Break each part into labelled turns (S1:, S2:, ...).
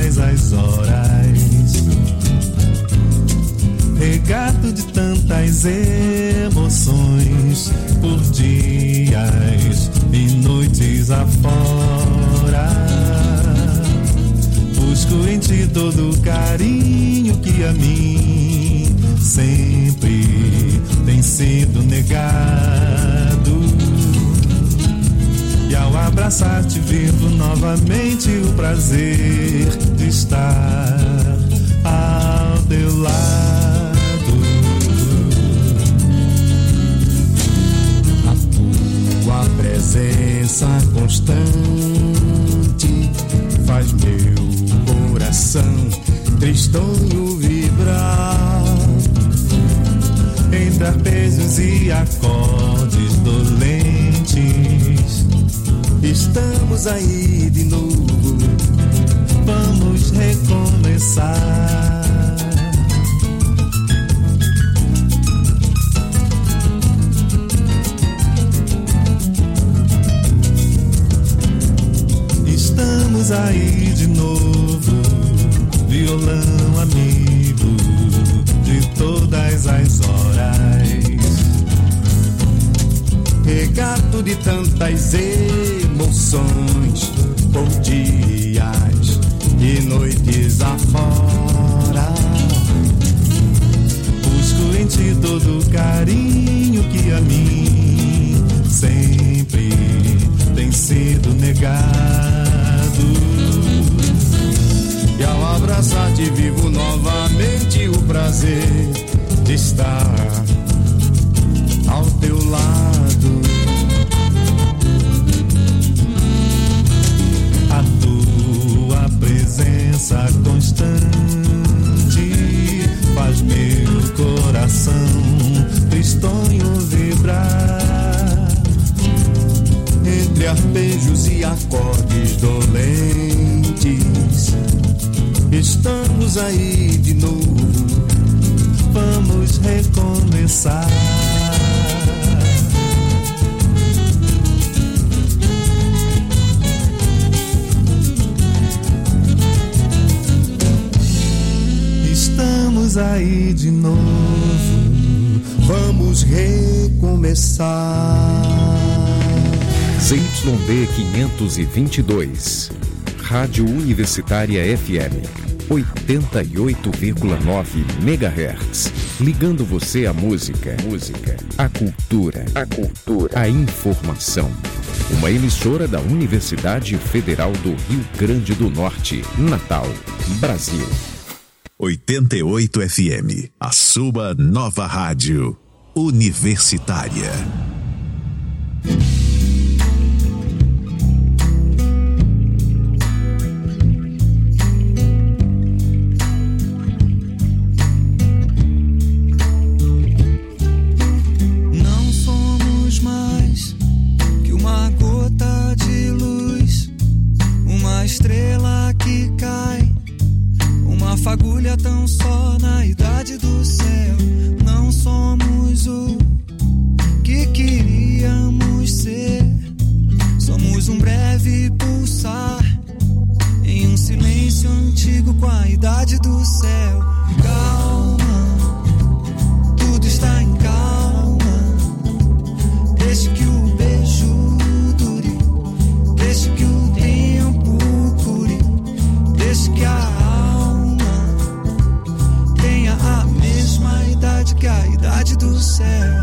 S1: todas as horas, regado de tantas emoções, por dias e noites afora. Busco em ti todo o carinho que a mim sempre tem sido negado. E ao abraçar-te vivo novamente o prazer de estar ao teu lado. A tua presença constante faz meu coração tristonho vibrar, entre arpejos e acordes dolentes. Estamos aí de novo, vamos recomeçar. Estamos aí de novo, violão amigo de todas as horas, regado de tantas emoções, por dias e noites afora. Busco em ti todo o carinho que a mim sempre tem sido negado. E ao abraçar-te vivo novamente o prazer de estar ao teu lado. A tua presença constante faz meu coração tristonho vibrar, entre arpejos e acordes dolentes. Estamos aí de novo, vamos recomeçar. Estamos aí de novo, vamos recomeçar.
S2: ZYD 522, Rádio Universitária FM, 88,9 MHz. Ligando você à música, à cultura, à informação. Uma emissora da Universidade Federal do Rio Grande do Norte, Natal, Brasil.
S3: 88 FM, a sua nova rádio universitária.
S4: Não somos mais que uma gota de luz, uma estrela que cai, uma fagulha tão só na idade do céu. Não somos o que queríamos ser, somos um breve pulsar em um silêncio antigo com a idade do céu. Calma, tudo está em calma, deixe que o beijo dure, deixe que o tempo cure, deixe que a a mesma idade que a idade do céu.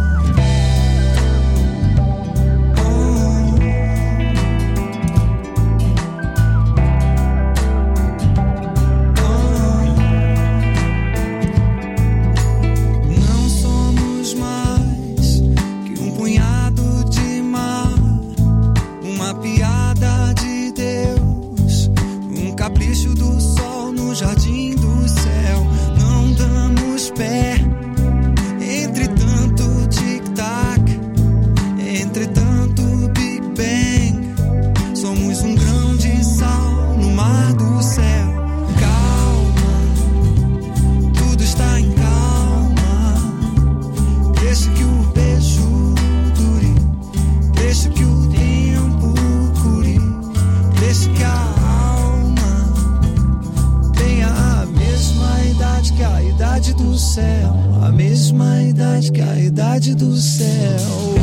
S4: Não somos mais que um punhado de céu, a mesma idade que a idade do céu.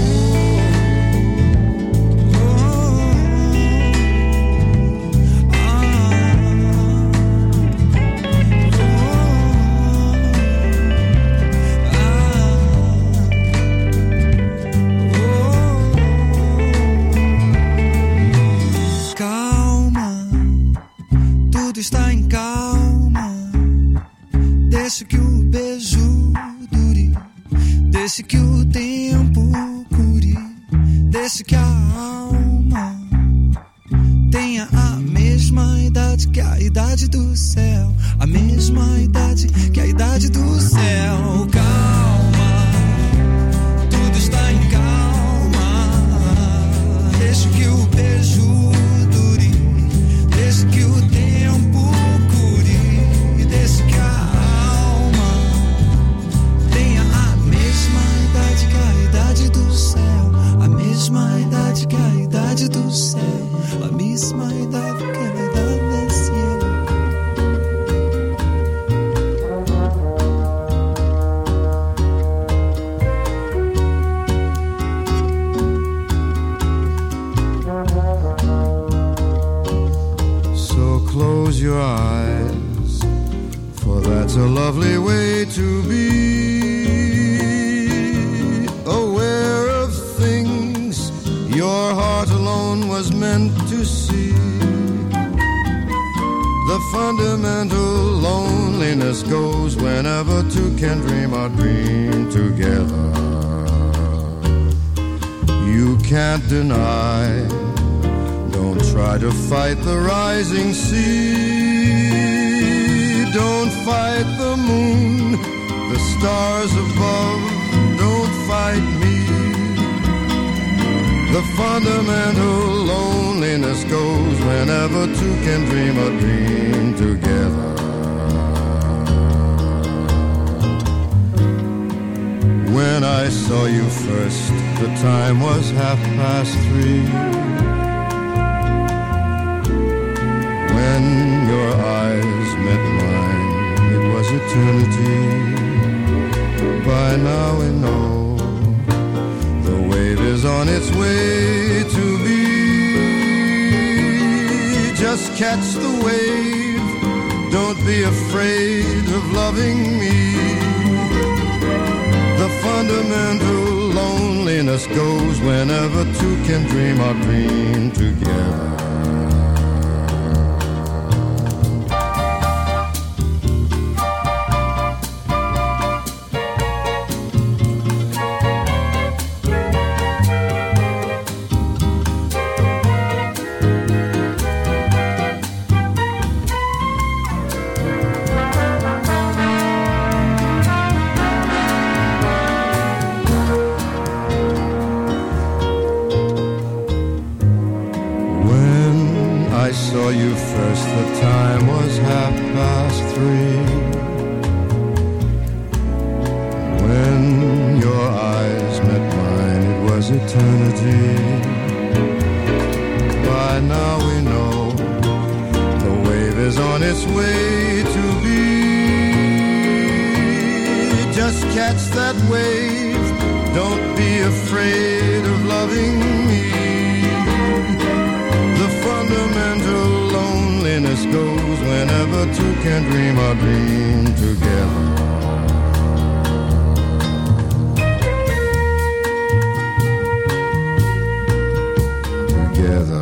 S4: Está em calma, deixa que o beijo dure, deixa que o tempo cure, deixa que a alma tenha a mesma idade que a idade do céu, a mesma idade que a idade do céu. Calma, tudo está em calma, deixa que o beijo dure, deixa que o tempo mesma idade que a idade do céu, a mesma idade que a idade do céu.
S5: So close your eyes, for that's a lovely way to be. Your heart alone was meant to see. The fundamental loneliness goes whenever two can dream a dream together. You can't deny, don't try to fight the rising sea. Don't fight the moon, the stars above, don't fight me. The fundamental loneliness goes whenever two can dream a dream together. When I saw you first, the time was 3:30. When your eyes met mine, it was eternity. By now we know is on its way to be. Just catch the wave, don't be afraid of loving me. The fundamental loneliness goes whenever two can dream a dream together. You first, the time was 3:30. When your eyes met mine, it was eternity. By now we know the wave is on its way to be. Just catch that wave, don't be afraid of loving me. The fundamental loneliness goes whenever two can dream a dream together. Together.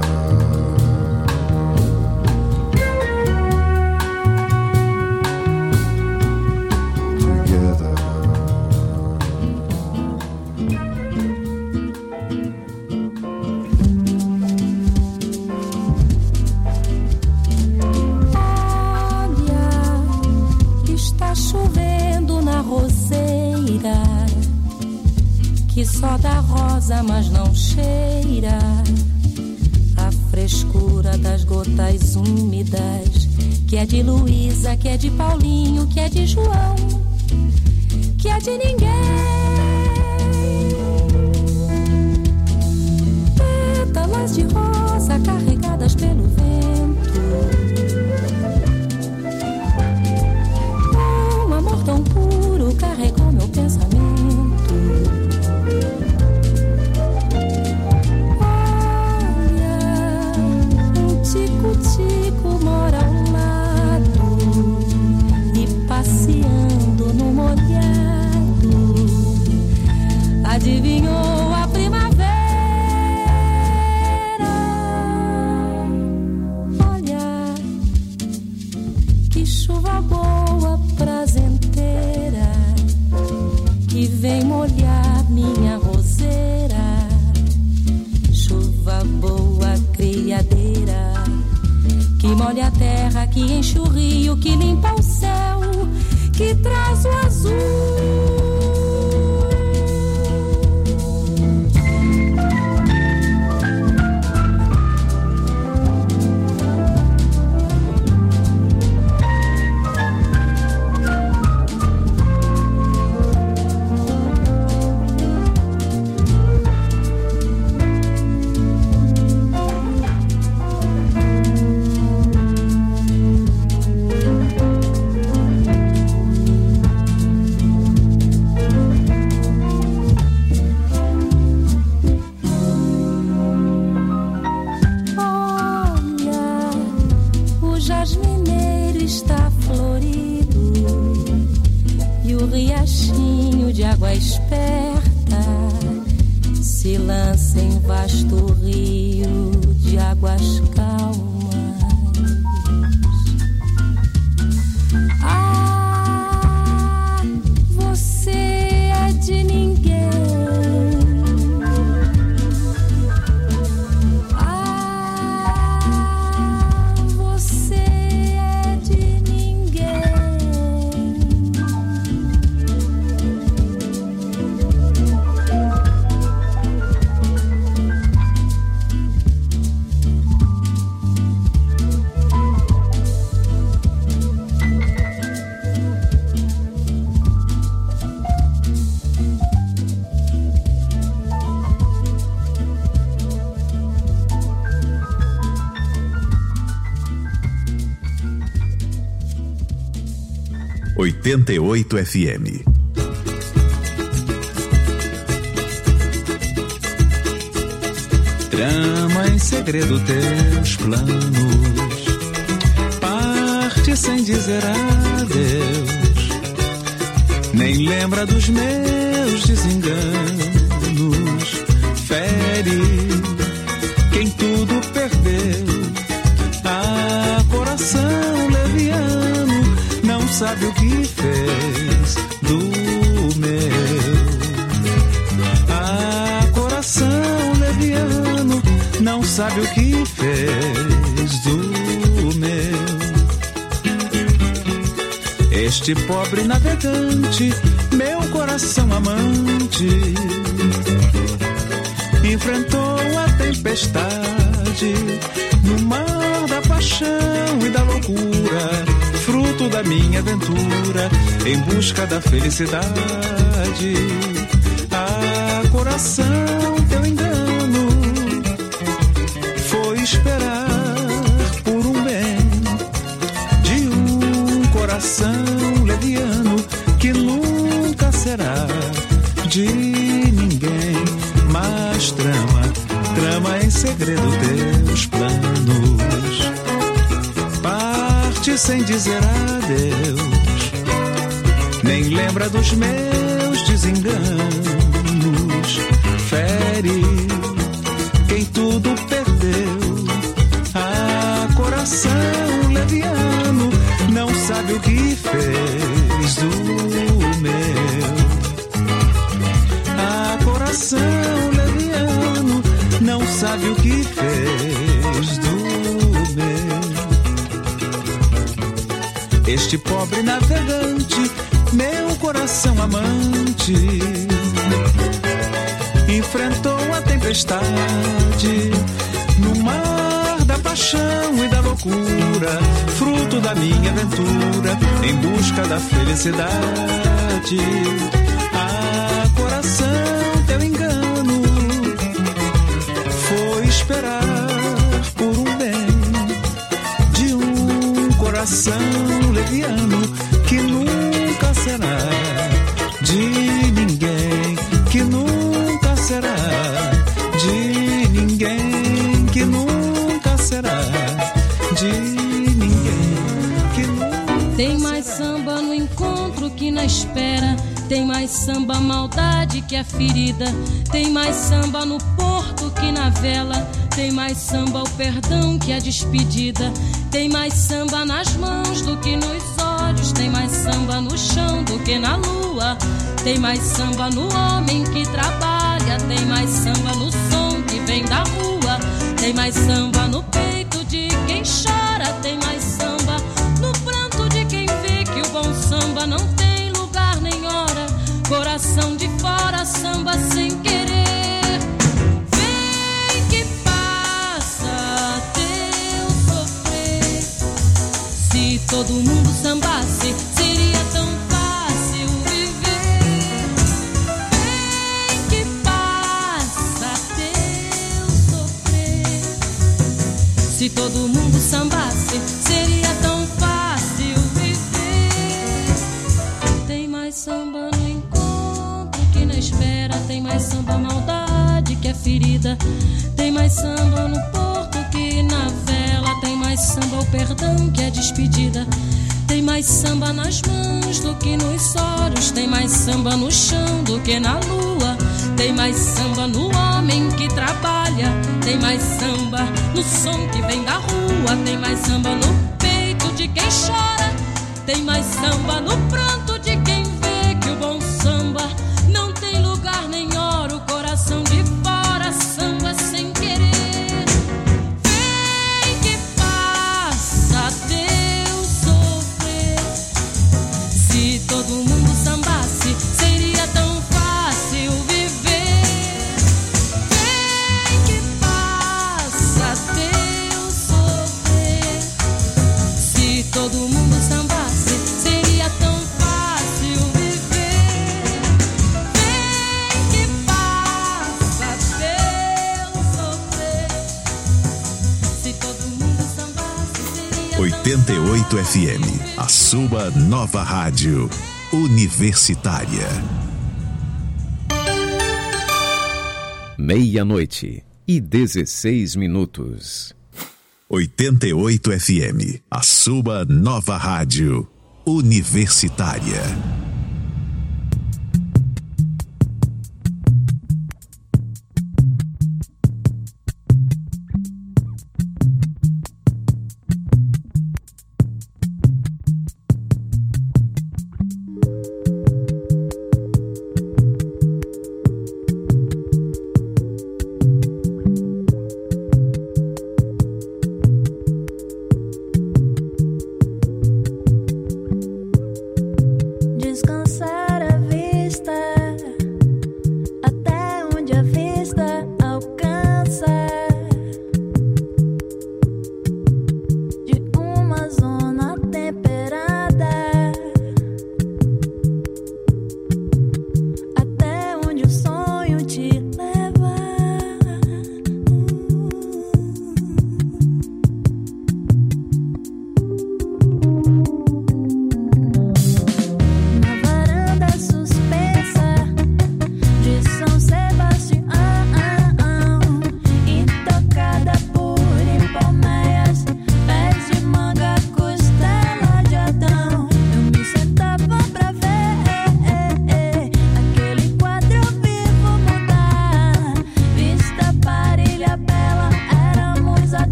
S6: Que só dá rosa, mas não cheira a frescura das gotas úmidas, que é de Luísa, que é de Paulinho, que é de João, que é de ninguém. Pétalas de rosa carregadas pelo vento, um amor tão puro adivinhou a primavera. Olha, que chuva boa, prazenteira, que vem molhar minha roseira. Chuva boa, criadeira, que molha a terra, que enche o rio, que limpa o céu, que traz o azul.
S3: 88 FM.
S1: Trama em segredo teus planos, parte sem dizer adeus, nem lembra dos meus desenganos, fere quem tudo perdeu. Ah, coração leviano, não sabe o que fez do meu. Ah, coração leviano, não sabe o que fez do meu. Este pobre navegante, meu coração amante, enfrentou a tempestade no mar da paixão e da loucura, fruto da minha aventura em busca da felicidade. Ah, coração, teu engano foi esperar por um bem de um coração leviano que nunca será de ninguém. Mas trama em segredo teus planos, parte sem dizer adeus, nem lembra dos meus desenganos, fere quem tudo perdeu. Ah, coração leviano, não sabe o que fez do meu. Ah, coração leviano, não sabe o que fez do meu. Este pobre navegante, meu coração amante, enfrentou a tempestade no mar da paixão e da loucura, fruto da minha aventura em busca da felicidade. Ah, coração, teu engano foi esperar por um bem de um coração leviano que nunca será de ninguém, que nunca será de ninguém, que nunca será de ninguém, que nunca.
S6: Tem mais samba no encontro que na espera, Tem mais samba maldade que a ferida. Tem mais samba no porto que na vela. Tem mais samba o perdão que a despedida. Tem mais samba nas mãos do que nos olhos. Tem mais samba no chão do que na lua. Tem mais samba no homem que trabalha. Tem mais samba no som que vem da rua. Tem mais samba no peito de quem chora. Tem mais samba no pranto de quem vê que o bom samba não tem lugar nem hora. Coração de fora, samba sem querer. Vem que passa teu sofrer. Se todo mundo sambasse, seria tão fácil viver. Vem que passa teu sofrer. Se todo mundo sambasse, seria tão fácil viver. Tem mais samba no encontro que na espera. Tem mais samba maldade que a ferida. Tem mais samba no porto que na vela. Tem mais samba o perdão que a despedida. Tem mais samba nas mãos do que nos olhos. Tem mais samba no chão do que na lua. Tem mais samba no homem que trabalha. Tem mais samba no som que vem da rua. Tem mais samba no peito de quem chora. Tem mais samba no pranto de quem vê que o bom samba não tem lugar nem hora. O coração de fora, samba sem querer. Vem que passa teu sofrer. Se todo mundo sambasse, seria tão fácil viver. Vem que passa teu sofrer. Se todo mundo sambasse, seria tão fácil viver. Vem que passa teu sofrer. Se todo mundo sambasse, seria
S3: 88 FM, a sua nova rádio universitária.
S2: 00:16.
S3: 88 FM, a sua nova rádio universitária.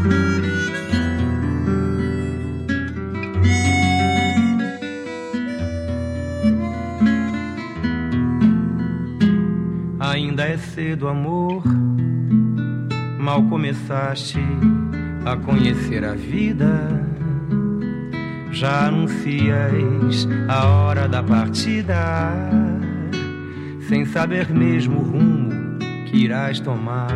S7: Ainda é cedo, amor, mal começaste a conhecer a vida, já anuncias a hora da partida, sem saber mesmo o rumo que irás tomar.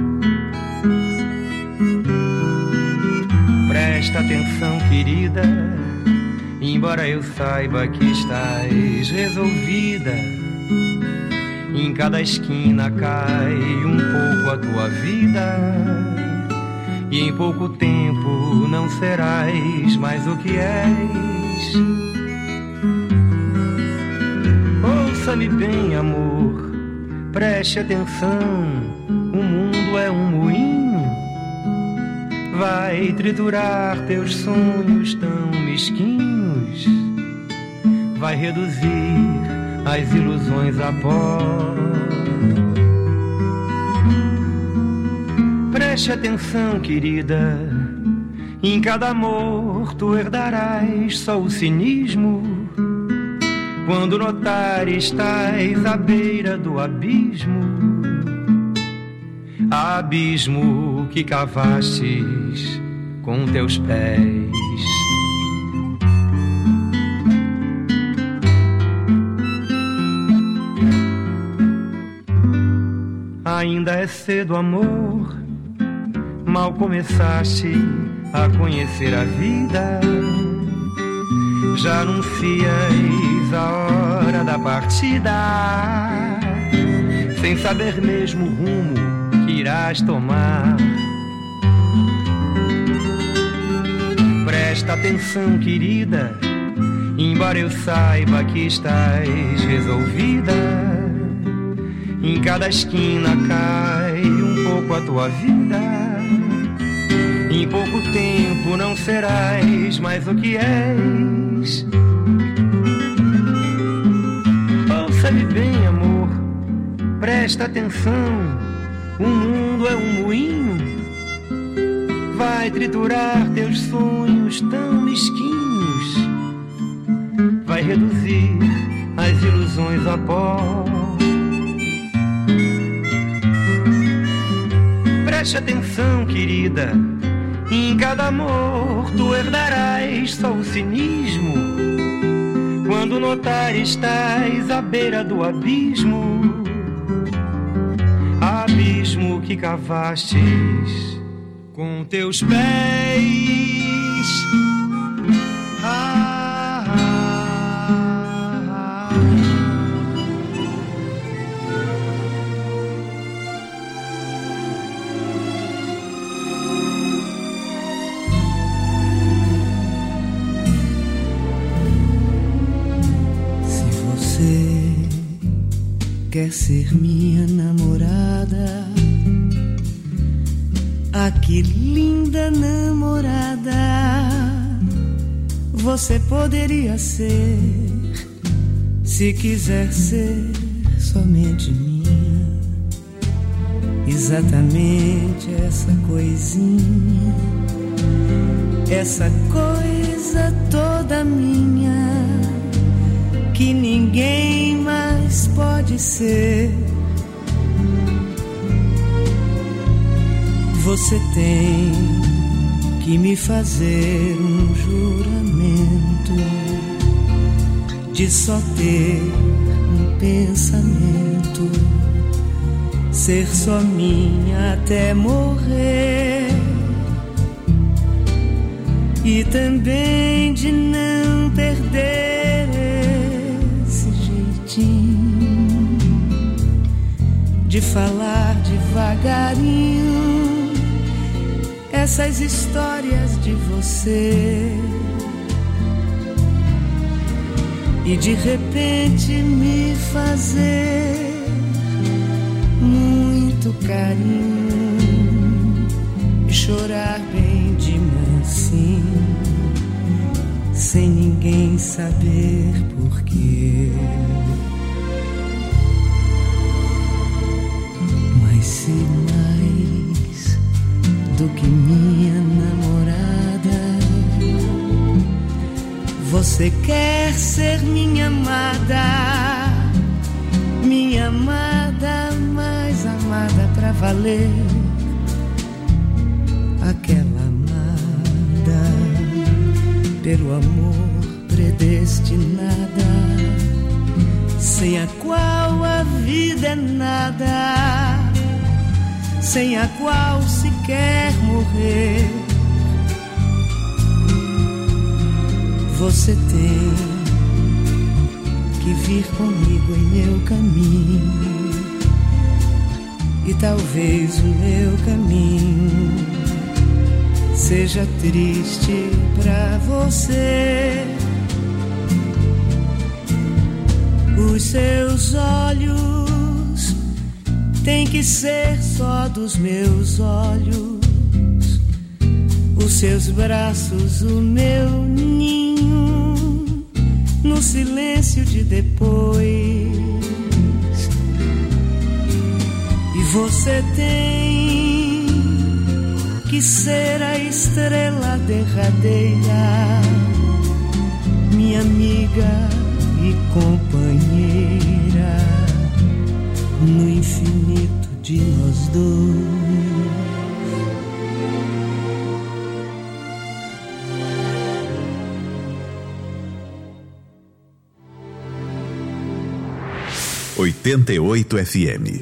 S7: Presta atenção, querida, embora eu saiba que estás resolvida, em cada esquina cai um pouco a tua vida, e em pouco tempo não serás mais o que és. Ouça-me bem, amor, preste atenção, o mundo é um moinho, vai triturar teus sonhos tão mesquinhos, vai reduzir as ilusões a pó. Preste atenção, querida, em cada amor tu herdarás só o cinismo, quando notares estás à beira do abismo, abismo que cavastes com teus pés. Ainda é cedo, amor, mal começaste a conhecer a vida, já anuncias a hora da partida, sem saber mesmo o rumo que irás tomar. Presta atenção, querida, embora eu saiba que estás resolvida, em cada esquina cai um pouco a tua vida, em pouco tempo não serás mais o que és. Ouça-me bem, amor, presta atenção, o mundo é um moinho, vai triturar teus sonhos tão mesquinhos, vai reduzir as ilusões a pó. Preste atenção, querida, em cada amor tu herdarás só o cinismo, quando notar estás à beira do abismo, abismo que cavastes com teus pés.
S4: Quer ser minha namorada? Ah, que linda namorada você poderia ser, se quiser ser somente minha. Exatamente essa coisinha, essa coisa toda minha, que ninguém mais pode ser. Você tem que me fazer um juramento de só ter um pensamento, ser só minha até morrer, e também de não perder esse jeitinho de falar devagarinho essas histórias de você, e de repente me fazer muito carinho e chorar bem de mansinho, sem ninguém saber porquê. Mas se mais do que minha
S8: Você quer ser minha amada, mais amada pra valer. Aquela amada pelo amor predestinada, sem a qual a vida é nada, sem a qual se quer morrer. Você tem que vir comigo em meu caminho, e talvez o meu caminho seja triste pra você. Os seus olhos têm que ser só dos meus olhos, os seus braços o meu ninho, no silêncio de depois. E você tem que ser a estrela derradeira, minha amiga e companheira, no infinito de nós dois.
S3: 88 FM.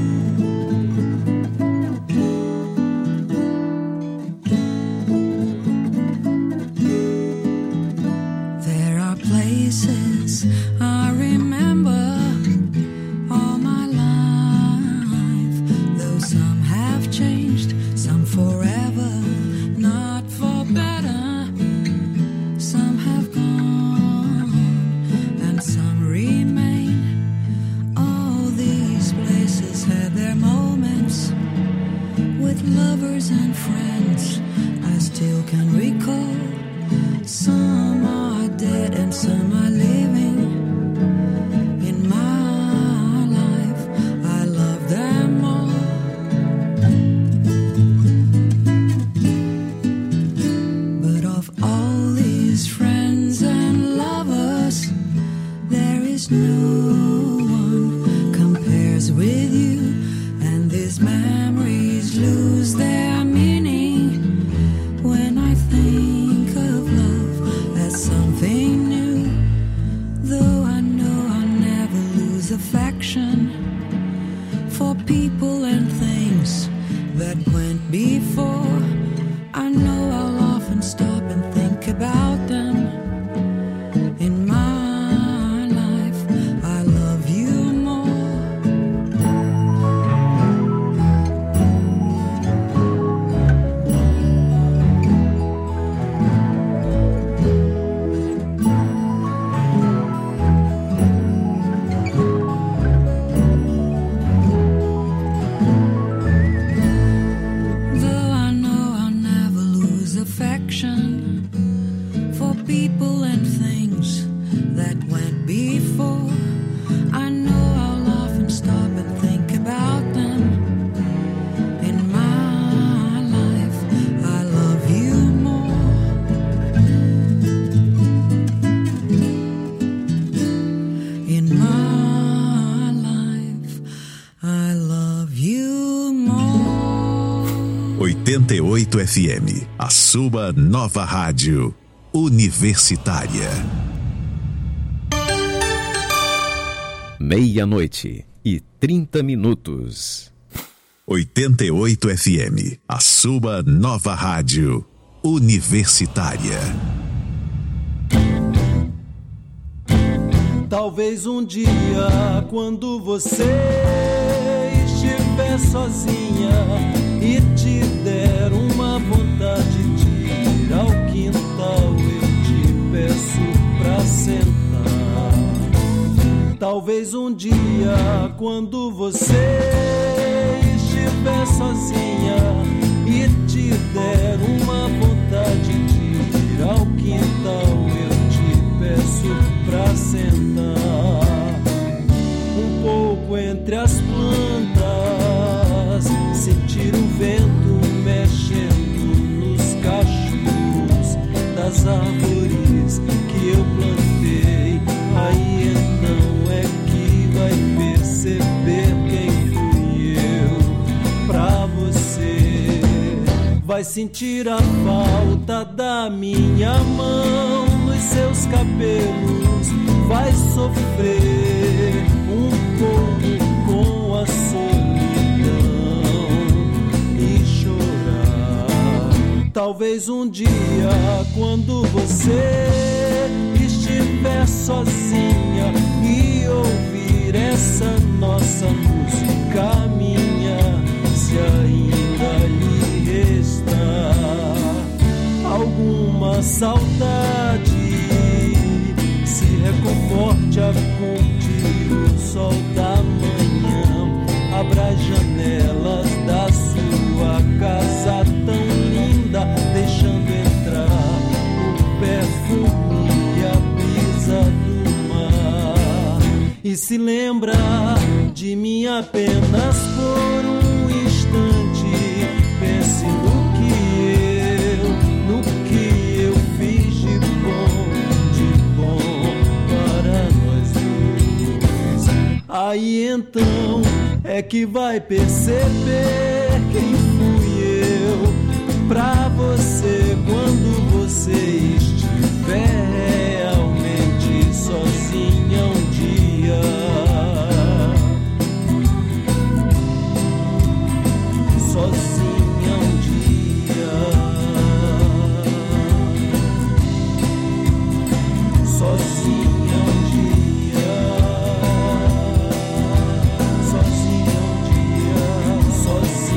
S8: In my life, I love you more.
S3: 88 FM, a sua nova rádio universitária.
S2: 00:30.
S3: 88 FM, a sua nova rádio universitária.
S9: Talvez um dia, quando você estiver sozinha e te der uma vontade de ir ao quintal, eu te peço pra sentar. Talvez um dia, quando você estiver sozinha e te der uma vontade de ir ao quintal, eu te peço pra sentar um pouco entre as plantas, sentir o vento mexendo nos cachos das árvores que eu plantei. vai sentir a falta da minha mão nos seus cabelos, vai sofrer um pouco com a solidão e chorar. Talvez um dia, quando você estiver sozinha e ouvir essa nossa música minha, se ainda lhe restar alguma saudade, se reconforte a curtir o sol da manhã, abra as janelas da sua casa tão linda, deixando entrar o perfume e a brisa do mar. E se lembra de mim apenas por um instante, pense no que eu fiz de bom para nós dois. Aí então é que vai perceber quem fui eu pra você quando você estiver realmente sozinha um dia. Sozinha um dia. Sozinha um dia. Sozinha um dia. Sozinha.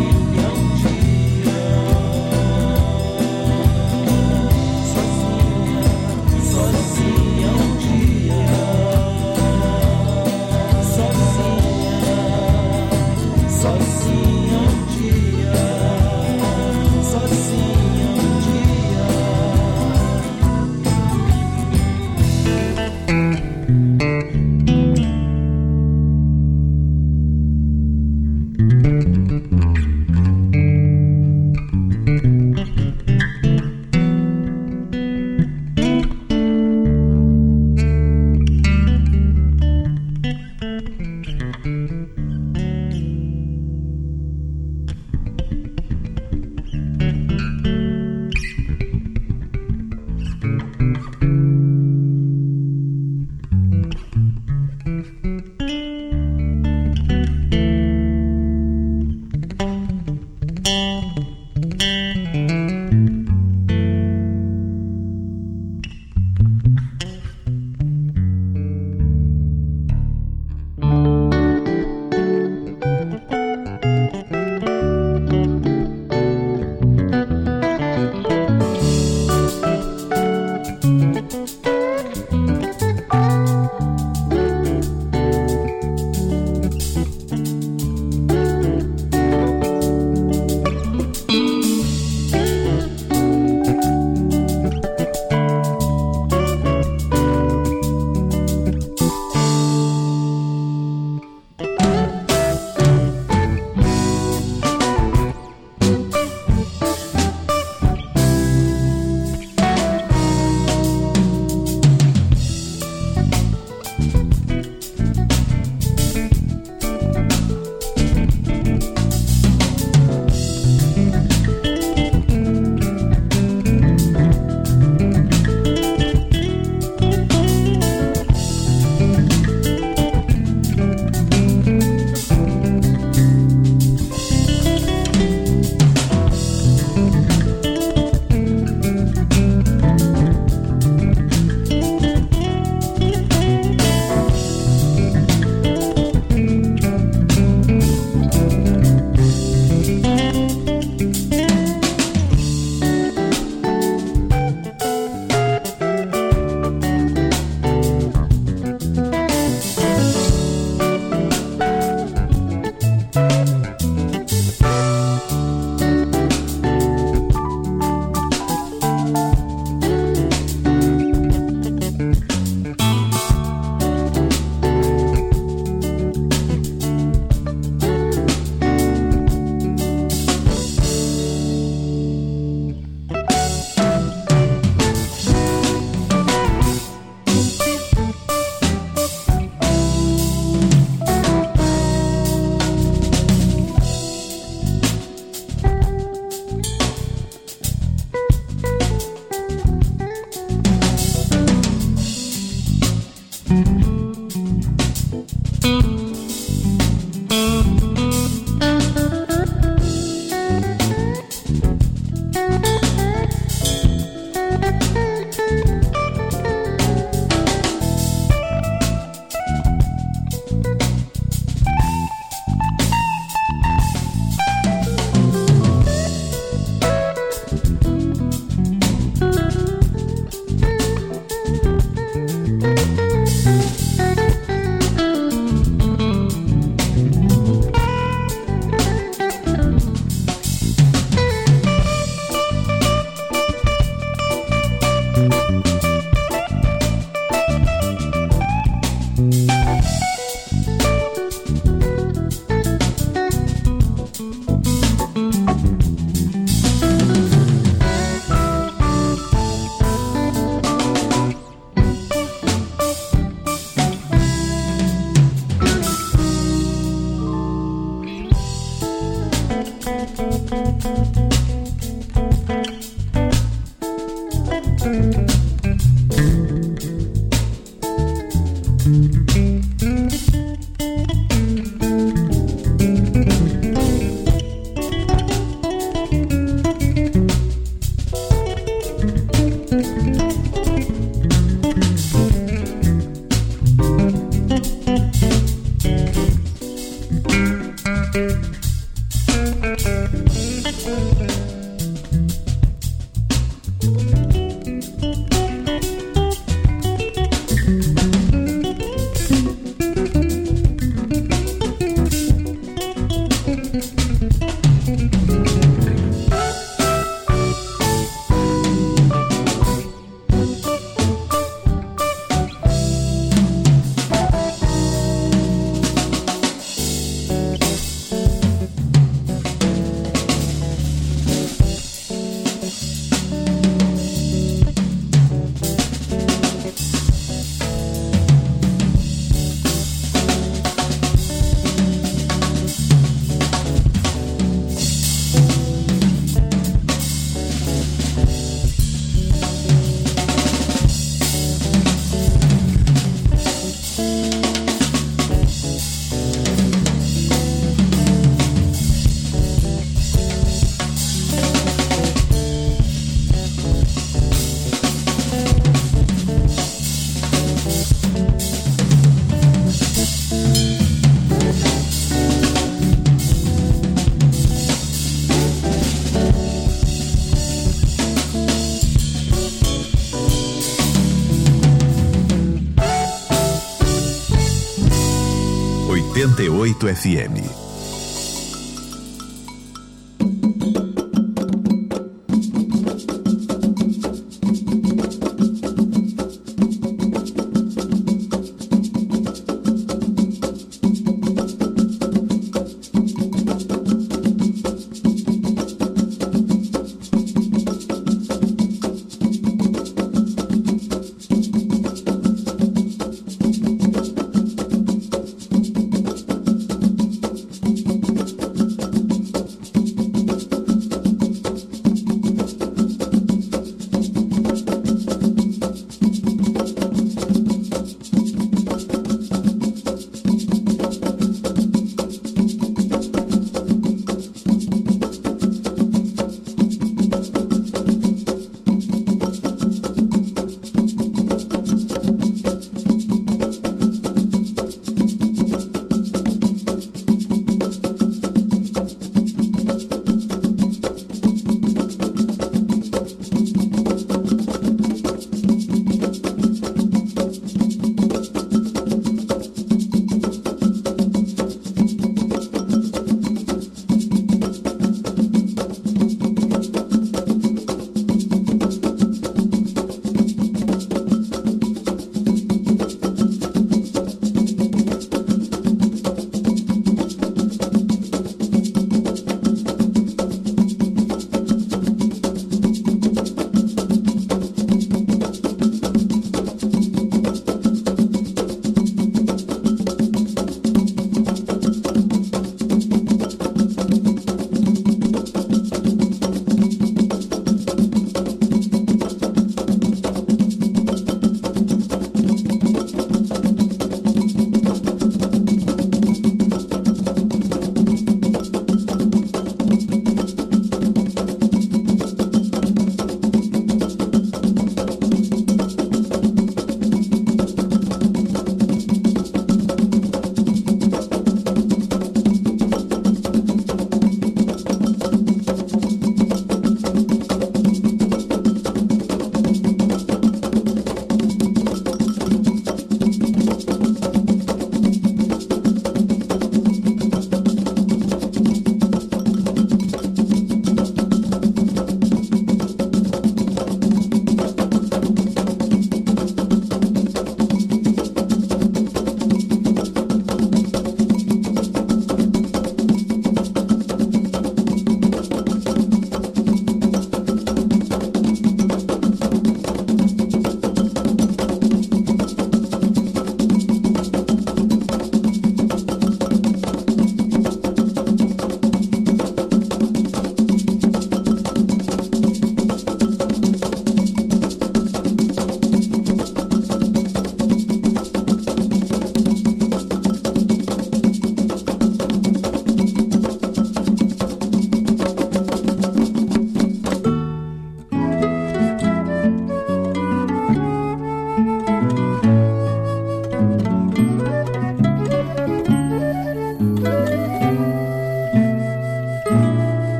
S3: 88 FM.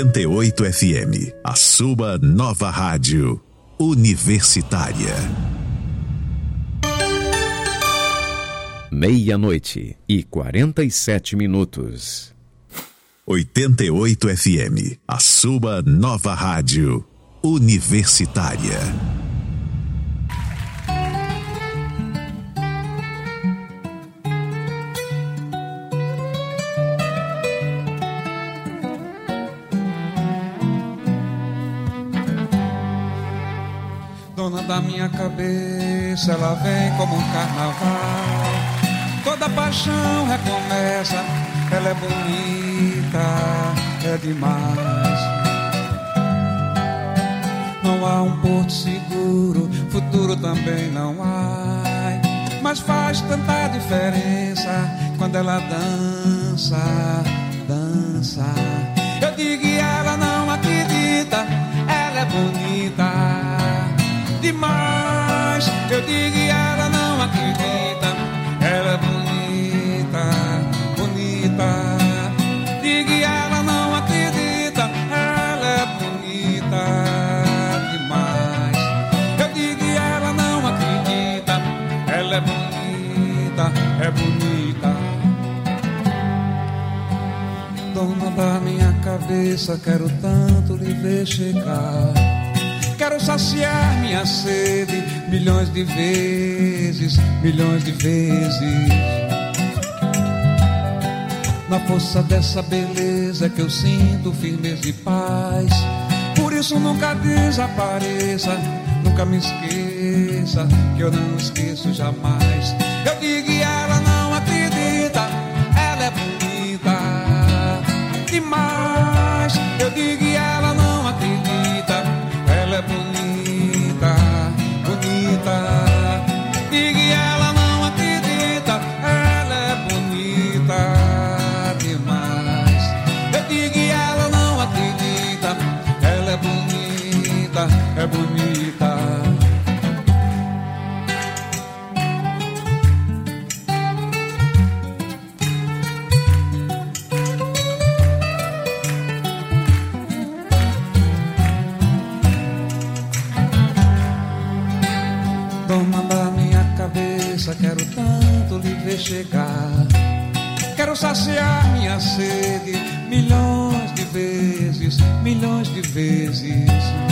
S3: 88 FM, a sua nova rádio universitária.
S2: 00:47.
S3: 88 FM, a sua nova rádio universitária.
S1: Dona da minha cabeça, ela vem como um carnaval. Toda paixão recomeça, ela é bonita, é demais. Não há um porto seguro, futuro também não há. Mas faz tanta diferença quando ela dança, dança. Eu digo e ela não acredita, ela é bonita demais. Eu digo e ela não acredita, ela é bonita, bonita. Digo e ela não acredita, ela é bonita demais. Eu digo e ela não acredita, ela é bonita, é bonita. Dona da minha cabeça, quero tanto lhe ver chegar. Quero saciar minha sede milhões de vezes, milhões de vezes. Na força dessa beleza que eu sinto firmeza e paz. Por isso nunca desapareça, nunca me esqueça, que eu não esqueço jamais. Eu digo e ela não acredita, ela é bonita demais. Eu digo e ela não acredita, ela é bonita, bonita. Diga e ela não acredita, ela é bonita demais. Eu digo e ela não acredita, ela é bonita, é bonita. Dona da minha cabeça, quero tanto lhe ver chegar. Quero saciar minha sede milhões de vezes, milhões de vezes.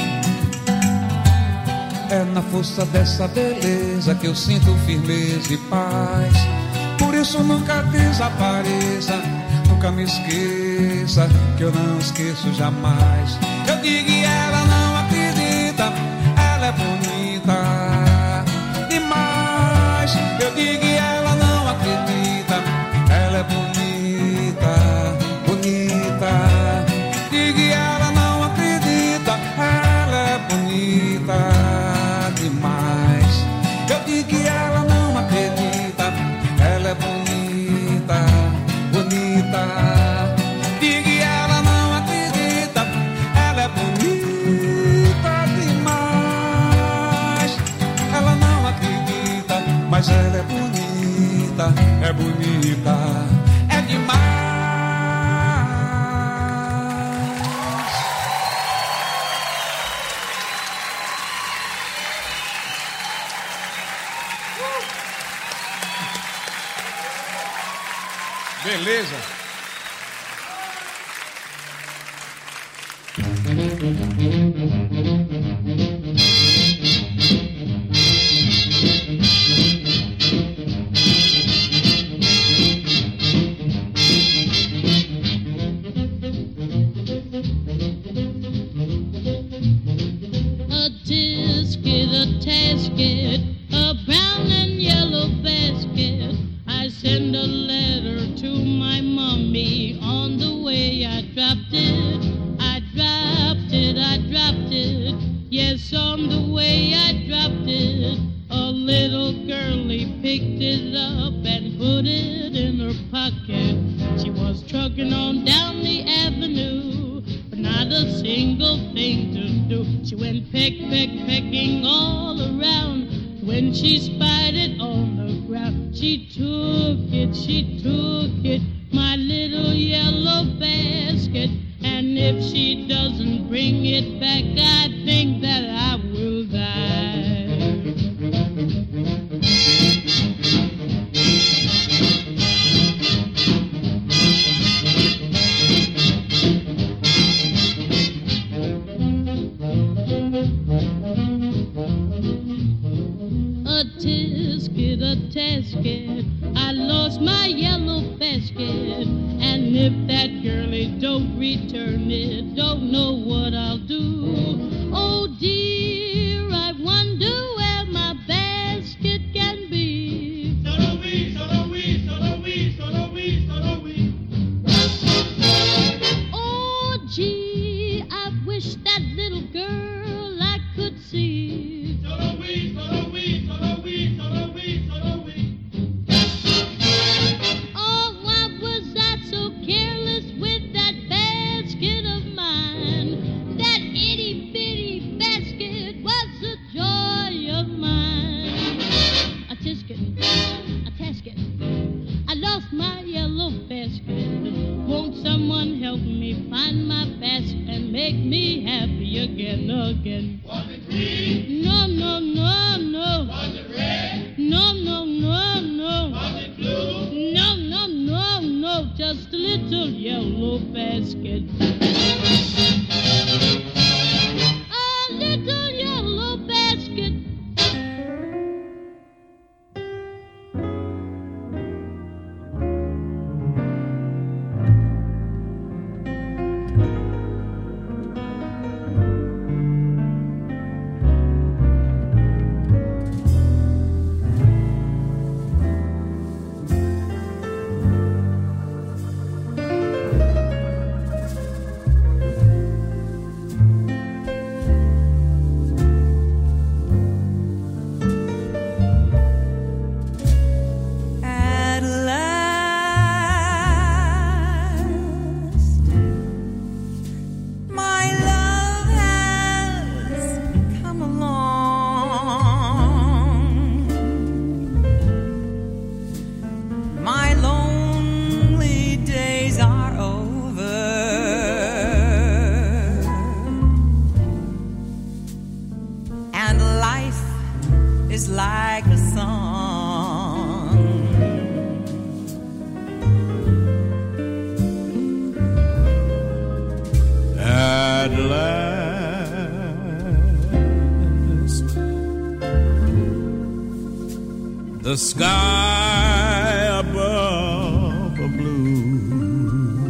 S1: É na força dessa beleza que eu sinto firmeza e paz. Por isso nunca desapareça, nunca me esqueça, que eu não esqueço jamais. Eu digo e ela não acredita, ela é bonita demais. Eu digo e ela não acredita, ela é bonita, bonita. Digo e ela não acredita, ela é bonita demais. Eu digo e ela não acredita, ela é bonita, bonita. Digo e ela não acredita, ela é bonita demais. Ela não acredita, mas ela é bonita, é bonita, é demais. Beleza.
S10: A brown and yellow basket. I send a letter to my mommy. On the way I dropped it, I dropped it, I dropped it. Yes, on the way I dropped it, a little girlie picked it up and put it in her pocket. She was trucking on down the avenue, but not a single thing to do. She went peck, peck, pecking all around. When she spied it on the ground, she took it, my little yellow basket, and if she doesn't bring it back, I think that I will die. A tasket, I lost my yellow basket, and if that girlie don't return it, don't know what I'll do. Oh dear, I wonder where my basket can be. So-do-wee, so-do-wee, so-do-wee, so-do-wee, so-do-wee. Oh gee, I wish that little girl I could see. So-do-wee, so-do-wee, so-do-wee, so-do-wee. My yellow basket. Won't someone help me find my basket and make me happy again? Was it green? No, no, no, no. Was it red? No, no, no, no. Was it blue? No, no, no, no. Just a little yellow basket. A little yellow basket.
S1: The sky above a blue,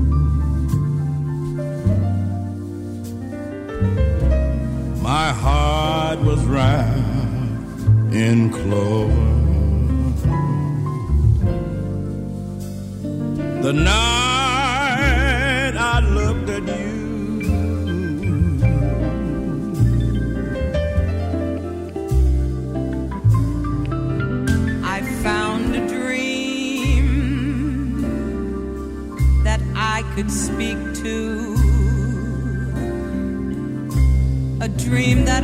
S1: my heart was wrapped in clover. The night I looked at you,
S11: could speak to, a dream that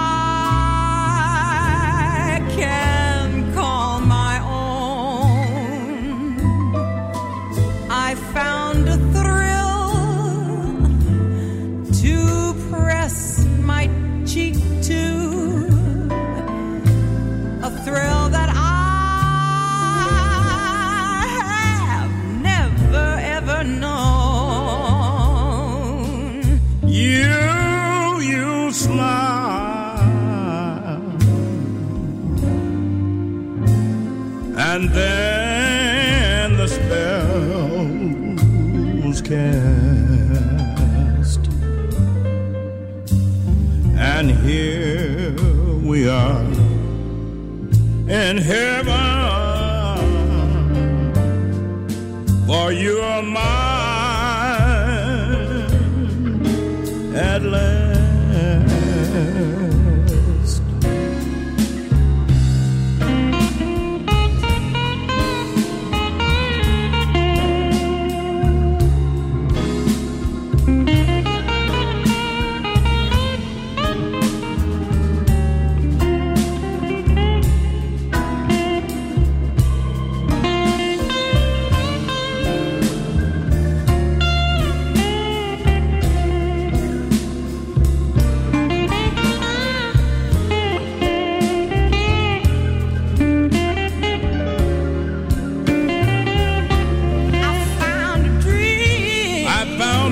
S11: I can call my own. I found a thrill to press my cheek to, a thrill that I have never ever known.
S1: You smile, and then the spell was cast, and here we are in heaven, for you are mine at last.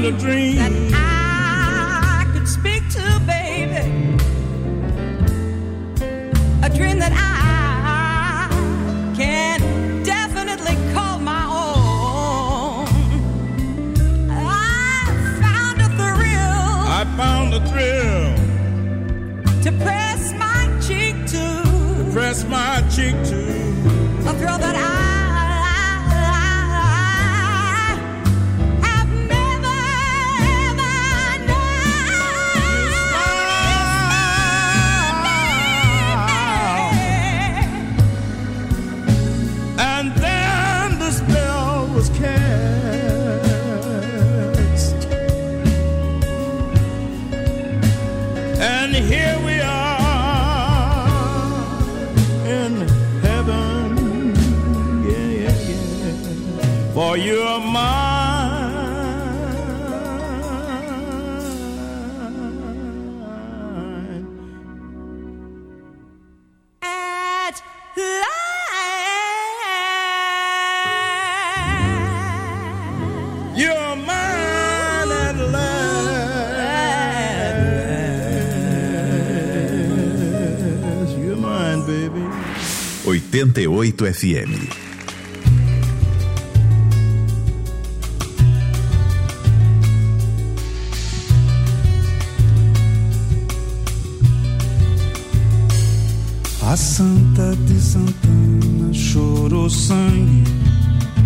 S12: found a dream
S11: that I could speak to, baby. A dream that I can definitely call my own. I found a thrill to press my cheek to. A thrill that I have never, ever known.
S12: And then the spell was cast, and here we are in heaven. Yeah. For you're mine.
S11: At last.
S12: You're mine at last. You're mine, baby.
S3: 88 FM.
S4: A Santa de Santana chorou sangue